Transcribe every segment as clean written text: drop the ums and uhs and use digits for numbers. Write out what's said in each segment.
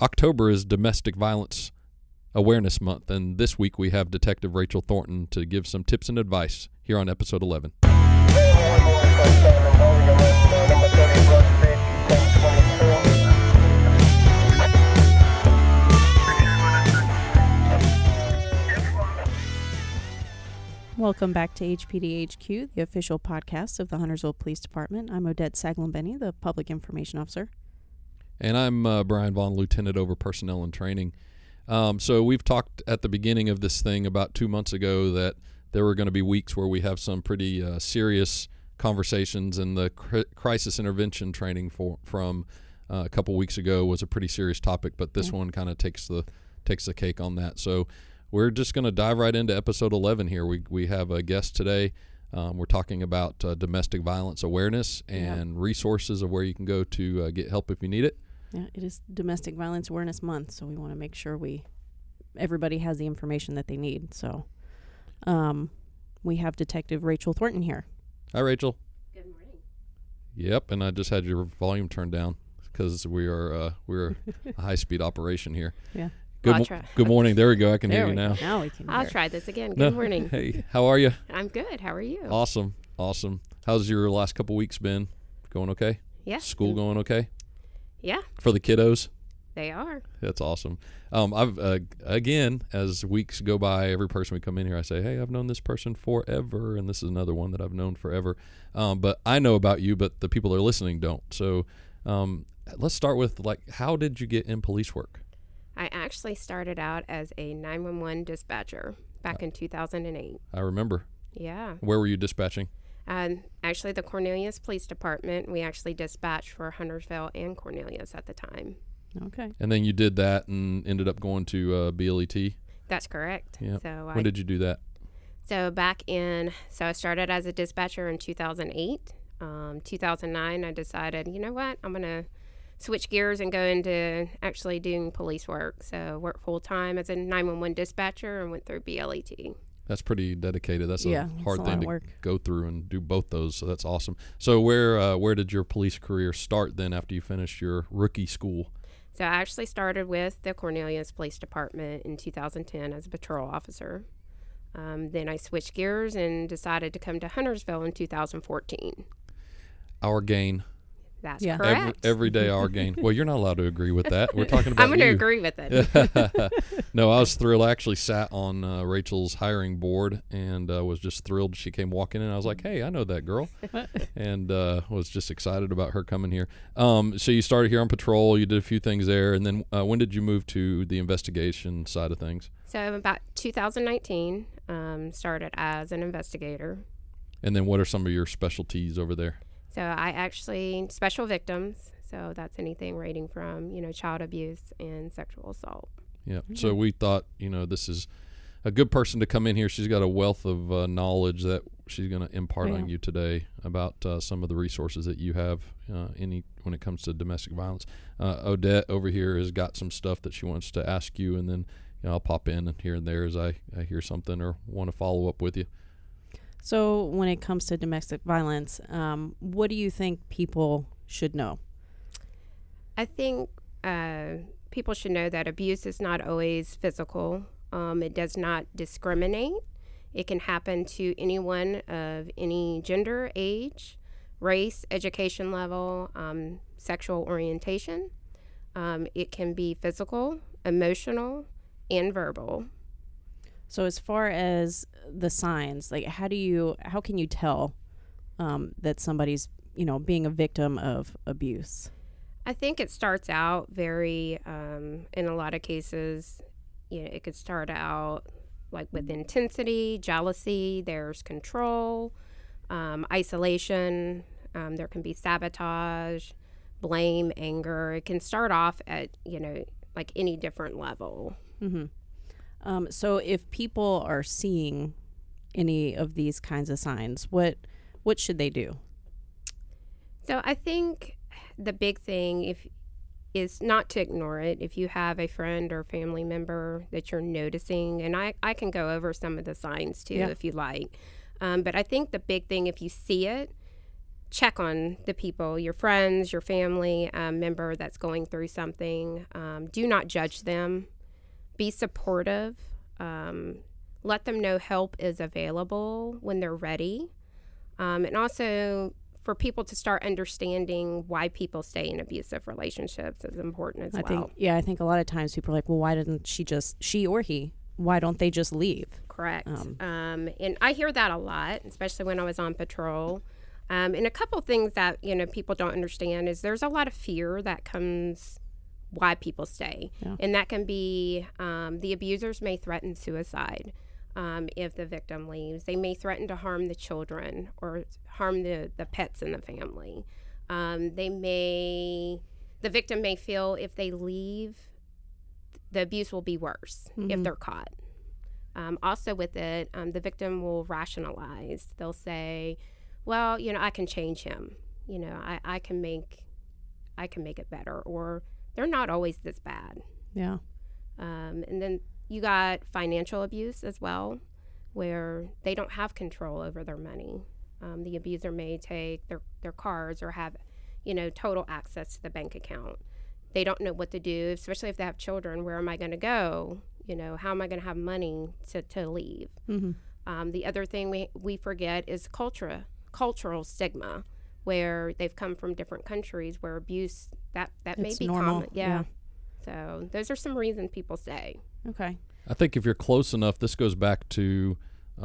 October is Domestic Violence Awareness Month, and this week we have Detective Rachel Thornton to give some tips and advice here on episode 11. Welcome back to HPD HQ, the official podcast of the Huntersville Police Department. I'm Odette Saglenbenny, the Public Information Officer. And I'm Brian Vaughn, Lieutenant over Personnel and Training. So we've talked at the beginning of this thing about 2 months ago that there were going to be weeks where we have some pretty serious conversations, and the crisis intervention training from a couple weeks ago was a pretty serious topic, but this one kind of takes the cake on that. So we're just going to dive right into episode 11 here. We have a guest today. We're talking about domestic violence awareness and resources of where you can go to get help if you need it. Yeah, it is Domestic Violence Awareness Month, so we want to make sure everybody has the information that they need. So we have Detective Rachel Thornton here. Hi, Rachel. Good morning. Yep, and I just had your volume turned down because we're a high-speed operation here. Yeah. Good morning. There we go. I can hear you now. Now we can hear. I'll try this again. Good morning. Hey, how are you? I'm good. How are you? Awesome. How's your last couple weeks been? Going okay? Yeah. School going okay? Yeah. For the kiddos? They are. That's awesome. I've again, as weeks go by, every person we come in here, I say, hey, I've known this person forever, and this is another one that I've known forever. But I know about you, but the people that are listening don't. So let's start with, how did you get in police work? I actually started out as a 911 dispatcher back in 2008. I remember. Yeah. Where were you dispatching? Actually, the Cornelius Police Department. We actually dispatched for Huntersville and Cornelius at the time. Okay. And then you did that and ended up going to BLET? That's correct. Yeah. So when did you do that? So I started as a dispatcher in 2008. 2009, I decided, you know what, I'm going to switch gears and go into actually doing police work. So worked full-time as a 911 dispatcher and went through BLET. That's pretty dedicated. That's a hard thing to go through and do both those, so that's awesome. So where did your police career start then after you finished your rookie school? So I actually started with the Cornelius Police Department in 2010 as a patrol officer. Then I switched gears and decided to come to Huntersville in 2014. Our gain. That's correct. Every day our gain. Well, you're not allowed to agree with that. We're talking about I'm going to agree with it. No, I was thrilled. I actually sat on Rachel's hiring board and was just thrilled she came walking in. I was like, hey, I know that girl. And was just excited about her coming here. So you started here on patrol. You did a few things there. And then when did you move to the investigation side of things? So about 2019, started as an investigator. And then what are some of your specialties over there? So I actually special victims. So that's anything ranging from, child abuse and sexual assault. Yeah. Mm-hmm. So we thought, this is a good person to come in here. She's got a wealth of knowledge that she's going to impart on you today about some of the resources that you have when it comes to domestic violence. Odette over here has got some stuff that she wants to ask you, and then I'll pop in here and there as I hear something or want to follow up with you. So when it comes to domestic violence, what do you think people should know? I think people should know that abuse is not always physical. It does not discriminate. It can happen to anyone of any gender, age, race, education level, sexual orientation. It can be physical, emotional, and verbal. So as far as the signs, how can you tell that somebody's, being a victim of abuse? I think it starts out very, in a lot of cases, it could start out with intensity, jealousy, there's control, isolation, there can be sabotage, blame, anger. It can start off at, any different level. Mm-hmm. So if people are seeing any of these kinds of signs, what should they do? So I think the big thing is not to ignore it. If you have a friend or family member that you're noticing, and I can go over some of the signs too if you like. But I think the big thing, if you see it, check on the people, your friends, your family member that's going through something. Do not judge them. Be supportive. Let them know help is available when they're ready. And also for people to start understanding why people stay in abusive relationships is important as well. I think a lot of times people are like, well, why didn't she or he, why don't they just leave? Correct. And I hear that a lot, especially when I was on patrol. And a couple of things that, people don't understand is there's a lot of fear that comes why people stay. Yeah. And that can be the abusers may threaten suicide if the victim leaves. They may threaten to harm the children or harm the pets in the family. The victim may feel if they leave, the abuse will be worse if they're caught. Also with it, the victim will rationalize. They'll say, well, I can change him. I can make it better, or they're not always this bad. Yeah. And then you got financial abuse as well, where they don't have control over their money. The abuser may take their cards or have, total access to the bank account. They don't know what to do, especially if they have children. Where am I going to go? How am I going to have money to leave? The other thing we forget is cultural stigma, where they've come from different countries where abuse that may be normal. common. Yeah. So those are some reasons people stay. Okay. I think if you're close enough, this goes back to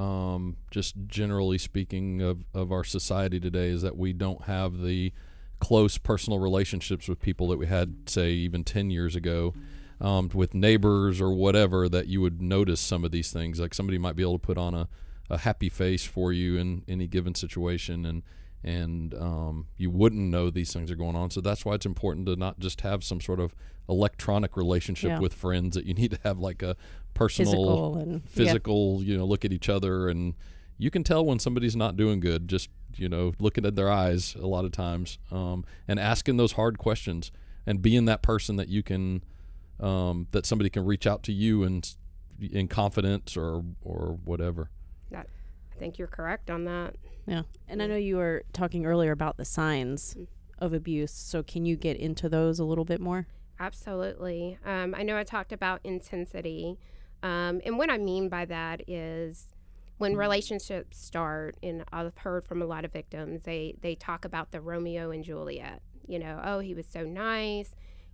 just generally speaking of our society today, is that we don't have the close personal relationships with people that we had, say, even 10 years ago, with neighbors or whatever, that you would notice some of these things. Like somebody might be able to put on a happy face for you in any given situation, and you wouldn't know these things are going on. So that's why it's important to not just have some sort of electronic relationship with friends, that you need to have like a personal, physical, look at each other, and you can tell when somebody's not doing good just, looking at their eyes a lot of times, and asking those hard questions and being that person that you can, that somebody can reach out to you in confidence or whatever. I think you're correct on that. Yeah. And I know you were talking earlier about the signs of abuse. So can you get into those a little bit more? Absolutely. I know I talked about intensity. And what I mean by that is when relationships start, and I've heard from a lot of victims, they talk about the Romeo and Juliet. Oh, he was so nice.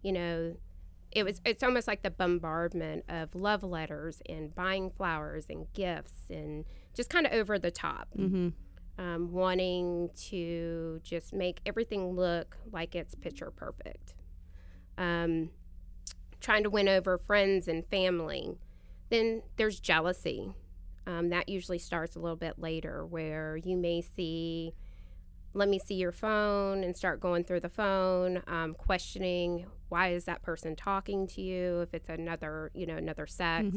It's almost like the bombardment of love letters and buying flowers and gifts and just kind of over the top. Wanting to just make everything look like it's picture perfect. Trying to win over friends and family. Then there's jealousy. That usually starts a little bit later, where you may see, let me see your phone, and start going through the phone, questioning, why is that person talking to you if it's another sex.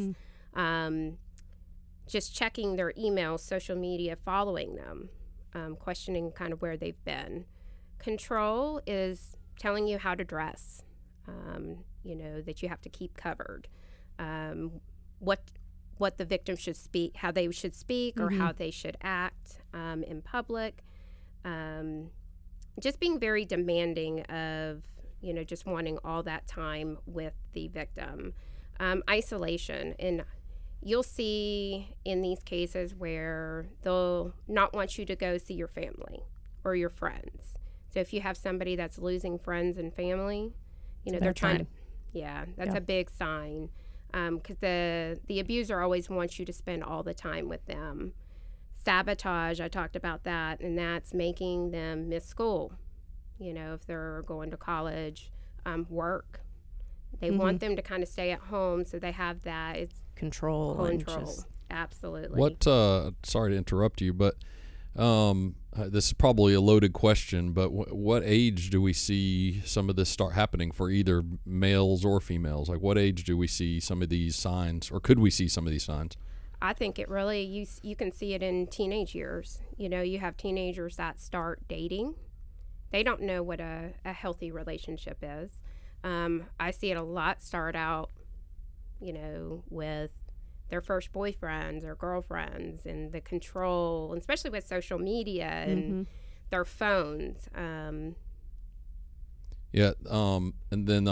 Just checking their emails, social media, following them, questioning kind of where they've been. Control is telling you how to dress, that you have to keep covered, what the victim should speak, how they should speak, or how they should act in public. Just being very demanding of, just wanting all that time with the victim. Isolation. And you'll see in these cases where they'll not want you to go see your family or your friends. So if you have somebody that's losing friends and family, they're trying to, that's a big sign. Because the abuser always wants you to spend all the time with them. Sabotage, I talked about that, and that's making them miss school. If they're going to college, work. They want them to kind of stay at home, so they have that. It's control. Absolutely. What? Sorry to interrupt you, but this is probably a loaded question. But what age do we see some of this start happening for either males or females? Like, what age do we see some of these signs, or could we see some of these signs? I think it really, you can see it in teenage years. You have teenagers that start dating. They don't know what a healthy relationship is. I see it a lot start out, with their first boyfriends or girlfriends, and the control, especially with social media and their phones. Yeah, and then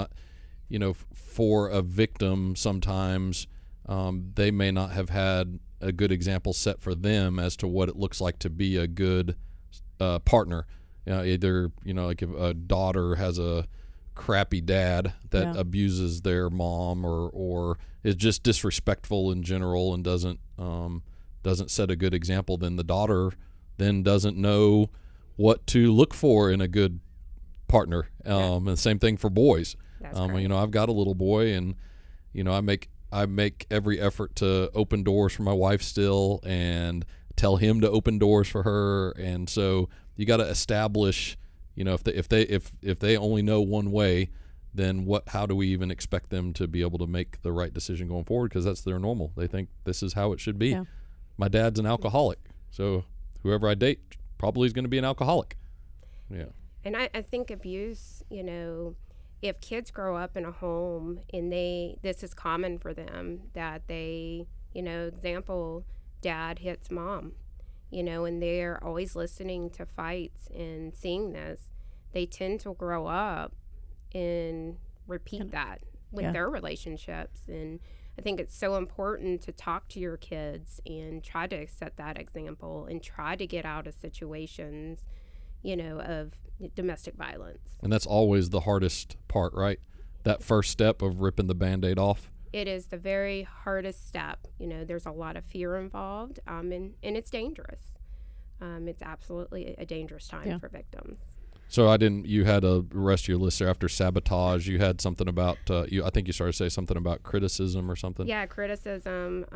for a victim, sometimes they may not have had a good example set for them as to what it looks like to be a good partner. Either like if a daughter has a crappy dad that abuses their mom, or is just disrespectful in general and doesn't set a good example, then the daughter then doesn't know what to look for in a good partner. And the same thing for boys. I've got a little boy, and I make every effort to open doors for my wife still, and tell him to open doors for her. And so you got to establish, if they only know one way, then how do we even expect them to be able to make the right decision going forward? Because that's their normal. They think this is how it should be. Yeah. My dad's an alcoholic, so whoever I date probably is going to be an alcoholic. Yeah. And I think abuse, if kids grow up in a home and this is common for them, that they, example, dad hits mom, and they're always listening to fights and seeing this, they tend to grow up and repeat that with their relationships. And I think it's so important to talk to your kids and try to set that example and try to get out of situations, of domestic violence. And that's always the hardest part, right? That first step of ripping the Band-Aid off. It is the very hardest step. There's a lot of fear involved, and it's dangerous. It's absolutely a dangerous time for victims. So you had a rest of your list there after sabotage. You had something about, I think you started to say something about criticism or something. Yeah, criticism.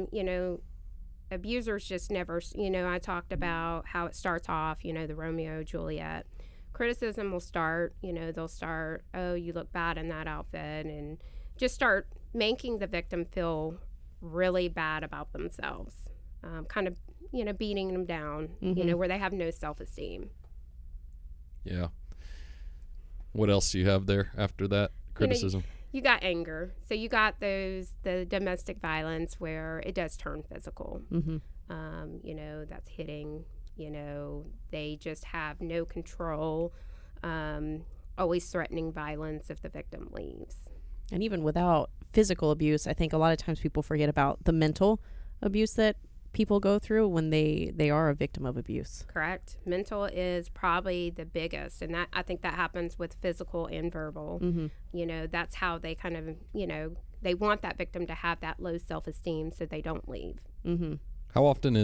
Abusers just never, I talked about how it starts off, the Romeo, Juliet. Criticism will start, they'll start, oh, you look bad in that outfit, and just start making the victim feel really bad about themselves, kind of, beating them down, where they have no self-esteem. Yeah. What else do you have there after that criticism? You got anger. So you got the domestic violence where it does turn physical. Mm-hmm. That's hitting, they just have no control, always threatening violence if the victim leaves. And even without physical abuse, I think a lot of times people forget about the mental abuse that people go through when they are a victim of abuse. Correct. Mental is probably the biggest, and I think that happens with physical and verbal. Mm-hmm. That's how they kind of, they want that victim to have that low self-esteem so they don't leave. Mm-hmm. How often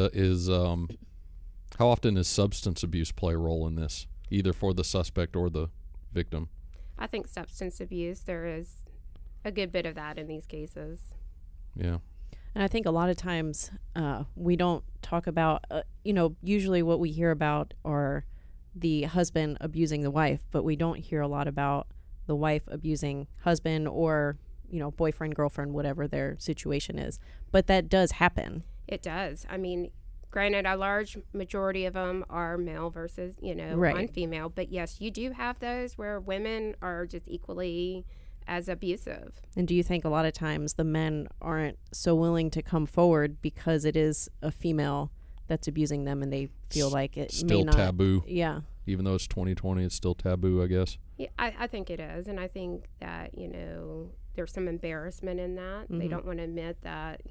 does substance abuse play a role in this, either for the suspect or the victim? I think substance abuse, there is a good bit of that in these cases. Yeah. And I think a lot of times we don't talk about, usually what we hear about are the husband abusing the wife, but we don't hear a lot about the wife abusing husband or, boyfriend, girlfriend, whatever their situation is. But that does happen. It does. I mean, granted, a large majority of them are male versus, right. on female. But yes, you do have those where women are just equally as abusive. And do you think a lot of times the men aren't so willing to come forward because it is a female that's abusing them and they feel like it still may not, taboo? Yeah. Even though it's 2020, it's still taboo, I guess. Yeah, I think it is. And I think that, there's some embarrassment in that. Mm-hmm. They don't want to admit that,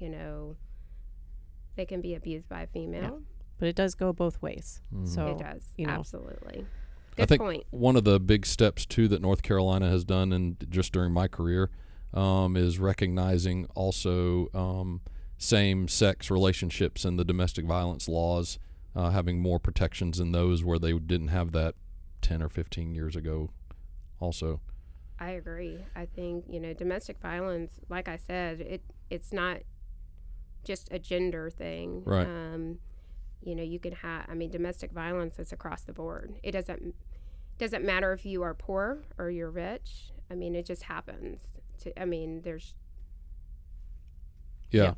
they can be abused by a female. Yeah. But it does go both ways. Mm-hmm. So it does. Absolutely. I think one of the big steps too that North Carolina has done, and just during my career, is recognizing also same-sex relationships and the domestic violence laws, having more protections in those where they didn't have that 10 or 15 years ago. Also, I agree. I think domestic violence, like I said, it's not just a gender thing, right? You can have, domestic violence is across the board. It doesn't matter if you are poor or you're rich. It just happens. There's. Yeah.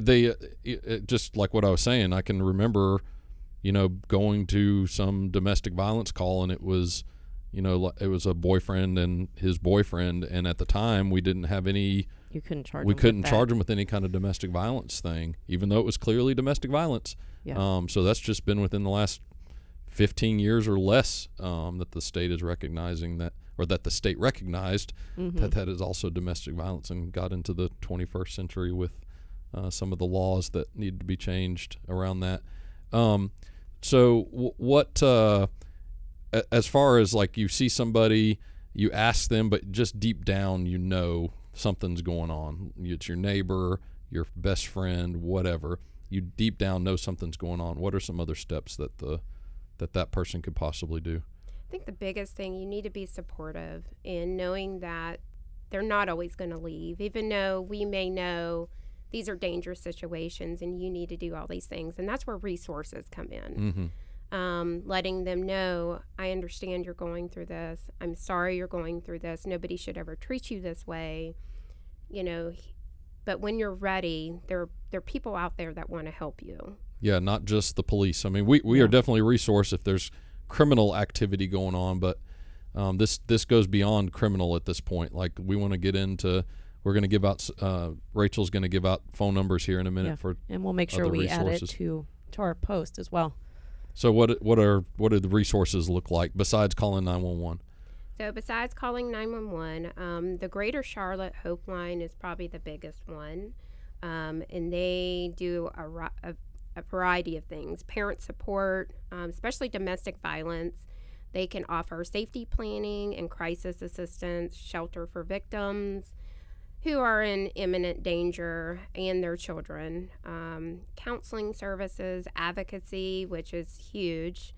It just like what I was saying, I can remember, going to some domestic violence call, and it was, it was a boyfriend and his boyfriend, and at the time we didn't have any. You couldn't charge. We couldn't charge them with any kind of domestic violence thing, even though it was clearly domestic violence. Yeah. So that's just been within the last 15 years or less that the state is recognizing that, or that the state recognized that is also domestic violence, and got into the 21st century with some of the laws that need to be changed around that. What as far as like you see somebody, you ask them, but just deep down you know something's going on. It's your neighbor, your best friend, whatever. You deep down know something's going on. What are some other steps that that person could possibly do? I think the biggest thing, you need to be supportive in knowing that they're not always going to leave, even though we may know these are dangerous situations and you need to do all these things. And that's where resources come in. Letting them know, I understand you're going through this. I'm sorry you're going through this. Nobody should ever treat you this way. But when you're ready, there are people out there that want to help you. Yeah, not just the police. I mean, we are definitely a resource if there's criminal activity going on, but this goes beyond criminal at this point. Like, we want to get into, we're going to give out, Rachel's going to give out phone numbers here in a minute and we'll make sure we resources. add it to our post as well. So what do the resources look like besides calling 911? So besides calling 911, the Greater Charlotte Hope Line is probably the biggest one, and they do a variety of things. Parent support, especially domestic violence. They can offer safety planning and crisis assistance, shelter for victims who are in imminent danger and their children, counseling services, advocacy, which is huge.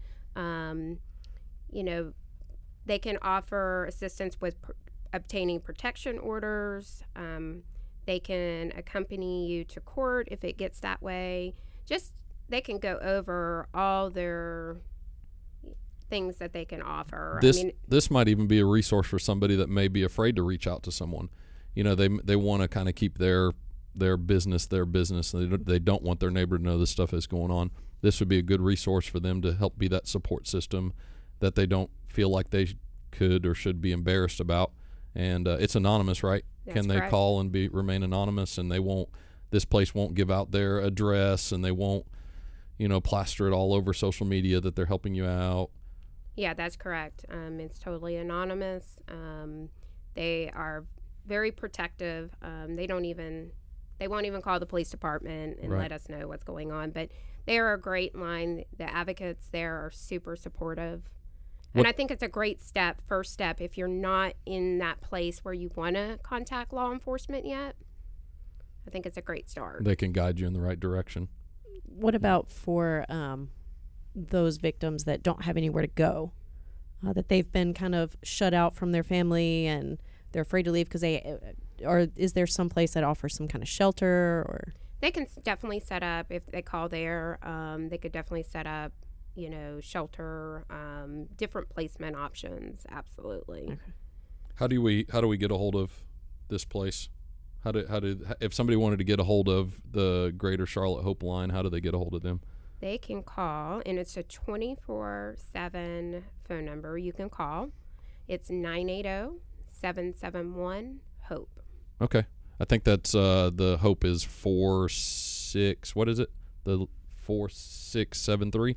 They can offer assistance with obtaining protection orders. They can accompany you to court if it gets that way. They can go over all their things that they can offer. This might even be a resource for somebody that may be afraid to reach out to someone. They want to kind of keep their business. They don't want their neighbor to know this stuff is going on. This would be a good resource for them to help be that support system that they don't feel like they could or should be embarrassed about. And it's anonymous, right? That's Can they correct. call and remain anonymous, and this place won't give out their address, and they won't, plaster it all over social media that they're helping you out. Yeah, that's correct. It's totally anonymous. They are very protective. They won't even call the police department and let us know what's going on. But they are a great line. The advocates there are super supportive. And I think it's a great first step, if you're not in that place where you want to contact law enforcement yet. I think it's a great start. They can guide you in the right direction. What about for those victims that don't have anywhere to go, that they've been kind of shut out from their family and they're afraid to leave because is there some place that offers some kind of shelter? Or they can definitely set up, if they call there, they could definitely set up, shelter, different placement options. Absolutely. Okay. How do we get a hold of this place? If somebody wanted to get a hold of the Greater Charlotte Hope Line, how do they get a hold of them? They can call, and it's a 24/7 phone number you can call. It's 980-771-HOPE. Okay. I think that's the Hope is 46. What is it? The 4673.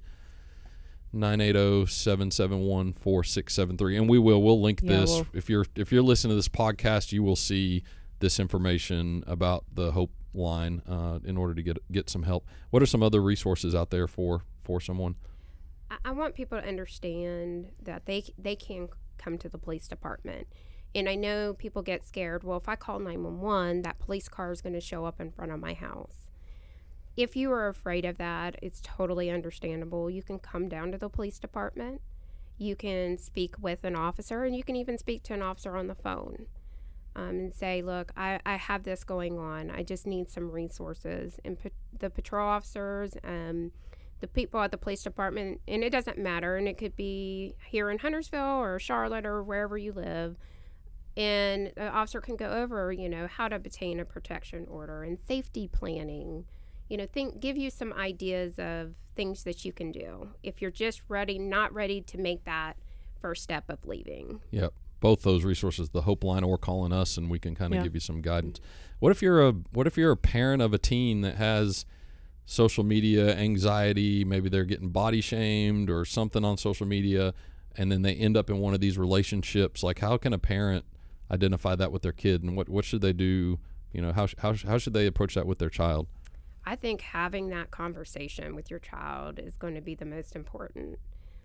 980-771-4673. And we'll link this. If you're listening to this podcast, you will see this information about the Hope Line in order to get some help. What are some other resources out there for someone? I want people to understand that they can come to the police department. And I know people get scared. Well, if I call 911, that police car is going to show up in front of my house. If you are afraid of that, it's totally understandable. You can come down to the police department. You can speak with an officer, and you can even speak to an officer on the phone and say, look, I have this going on. I just need some resources. And the patrol officers, the people at the police department, and it doesn't matter, and it could be here in Huntersville or Charlotte or wherever you live, and the officer can go over, how to obtain a protection order and safety planning. Give you some ideas of things that you can do if you're just not ready to make that first step of leaving. Yep. Both those resources, the Hope Line or calling us, and we can kind of give you some guidance. What if you're a parent of a teen that has social media anxiety, maybe they're getting body shamed or something on social media, and then they end up in one of these relationships. Like, how can a parent identify that with their kid, and what should they do? How should they approach that with their child? I think having that conversation with your child is going to be the most important.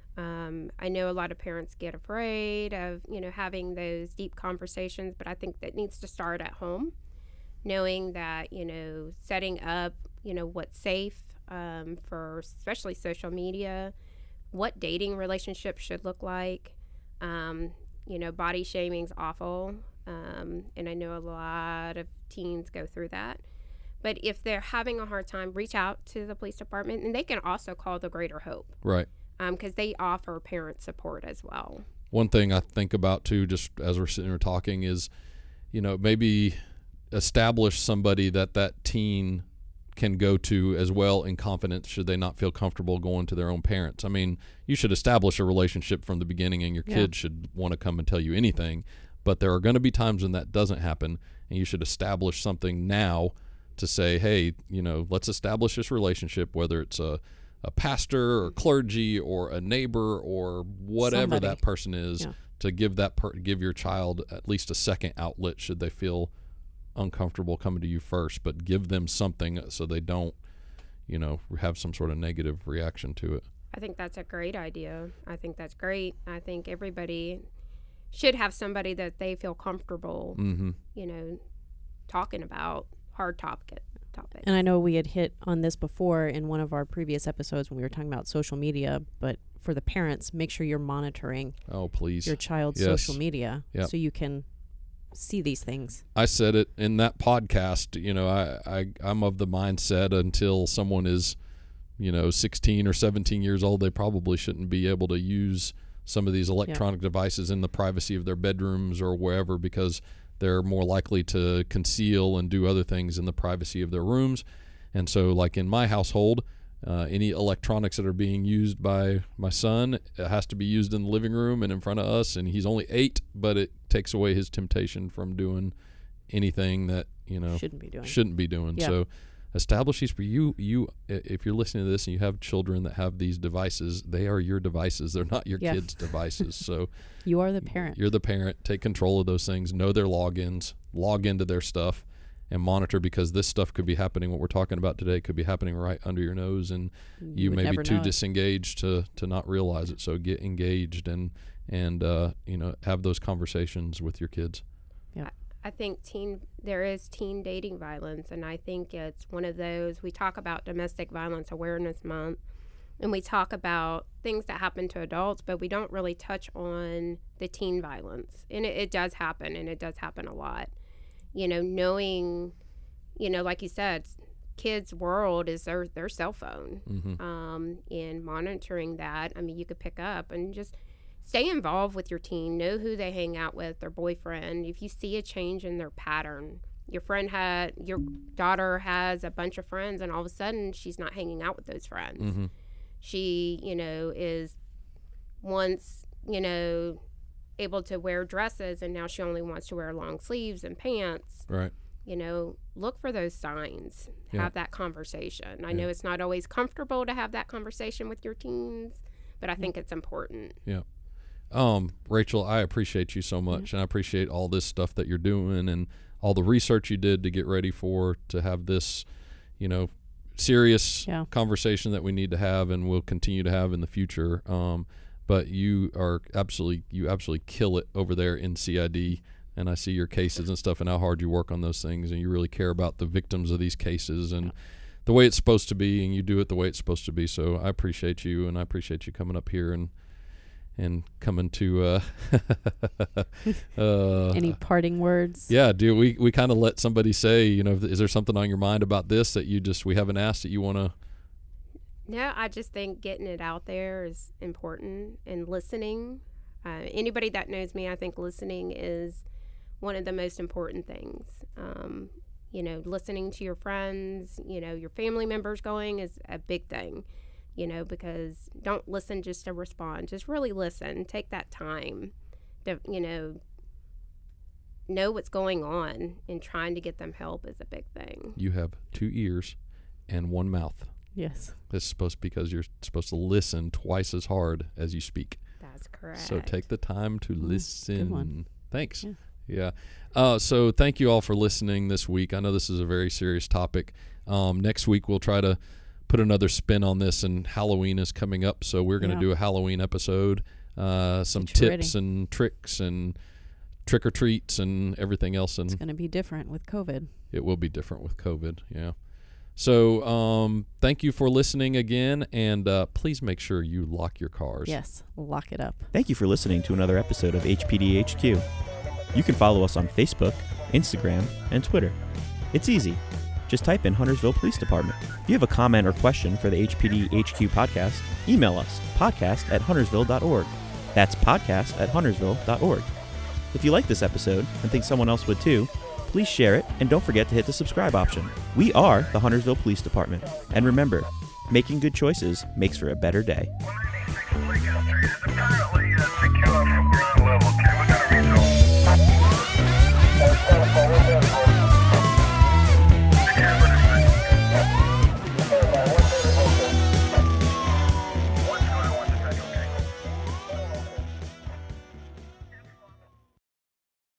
I know a lot of parents get afraid of, having those deep conversations, but I think that needs to start at home, knowing that, setting up, what's safe for especially social media, what dating relationships should look like. Body shaming's awful, and I know a lot of teens go through that. But if they're having a hard time, reach out to the police department, and they can also call the Greater Hope. Right. Because they offer parent support as well. One thing I think about too, just as we're sitting here talking, is, maybe establish somebody that teen can go to as well in confidence should they not feel comfortable going to their own parents. I mean, you should establish a relationship from the beginning, and your kid should want to come and tell you anything. But there are going to be times when that doesn't happen, and you should establish something now to say, hey, let's establish this relationship, whether it's a pastor or clergy or a neighbor or whatever Somebody. that person is, to give give your child at least a second outlet should they feel uncomfortable coming to you first, but give them something so they don't, have some sort of negative reaction to it. I think that's a great idea. I think that's great. I think everybody should have somebody that they feel comfortable, talking about hard topics. And I know we had hit on this before in one of our previous episodes when we were talking about social media, but for the parents, make sure you're monitoring your child's social media so you can see these things. I said it in that podcast, I'm of the mindset until someone is, 16 or 17 years old, they probably shouldn't be able to use some of these electronic devices in the privacy of their bedrooms or wherever, because they're more likely to conceal and do other things in the privacy of their rooms. And so, like in my household, any electronics that are being used by my son, it has to be used in the living room and in front of us. And he's only 8, but it takes away his temptation from doing anything that, shouldn't be doing. Yeah. So establish these for you. If you're listening to this and you have children that have these devices, they are your devices. They're not your kids' devices. So you are the parent. You're the parent. Take control of those things. Know their logins. Log into their stuff and monitor, because this stuff could be happening. What we're talking about today could be happening right under your nose, and you may be too disengaged to not realize it. So get engaged and have those conversations with your kids. Yeah. I think there is teen dating violence, and I think it's one of those. We talk about Domestic Violence Awareness Month, and we talk about things that happen to adults, but we don't really touch on the teen violence. And it does happen, and it does happen a lot. Knowing, like you said, kids' world is their cell phone. Mm-hmm. And monitoring that, you could pick up and just stay involved with your teen. Know who they hang out with, their boyfriend. If you see a change in their pattern, your daughter has a bunch of friends, and all of a sudden she's not hanging out with those friends. Mm-hmm. She, is once, able to wear dresses, and now she only wants to wear long sleeves and pants. Right. Look for those signs. Yeah. Have that conversation. I know it's not always comfortable to have that conversation with your teens, but I think it's important. Yeah. Rachel, I appreciate you so much, and I appreciate all this stuff that you're doing and all the research you did to get ready to have this, serious conversation that we need to have and will continue to have in the future. But you absolutely kill it over there in CID, and I see your cases and stuff and how hard you work on those things, and you really care about the victims of these cases and the way it's supposed to be, and you do it the way it's supposed to be. So I appreciate you, and I appreciate you coming up here and coming to any parting words? Yeah, dude, we kind of let somebody say, is there something on your mind about this that we haven't asked that you want to? No, I just think getting it out there is important, and listening. Anybody that knows me, I think listening is one of the most important things. Listening to your friends, your family members going is a big thing. Because don't listen just to respond. Just really listen. Take that time to, know what's going on, and trying to get them help is a big thing. You have 2 ears and 1 mouth. Yes. It's supposed because you're supposed to listen twice as hard as you speak. That's correct. So take the time to listen. Good one. Thanks. Yeah. So thank you all for listening this week. I know this is a very serious topic. Next week we'll try to put another spin on this, and Halloween is coming up, so we're going to do a Halloween episode. Some tips and tricks and trick or treats and everything else. And it's going to be different with COVID. It will be different with COVID. Yeah. So thank you for listening again, and please make sure you lock your cars. Yes, lock it up. Thank you for listening to another episode of HPD HQ. You can follow us on Facebook, Instagram, and Twitter. It's easy. Just type in Huntersville Police Department. If you have a comment or question for the HPD HQ podcast, email us, podcast@huntersville.org. That's podcast@huntersville.org. If you like this episode and think someone else would too, please share it, and don't forget to hit the subscribe option. We are the Huntersville Police Department. And remember, making good choices makes for a better day.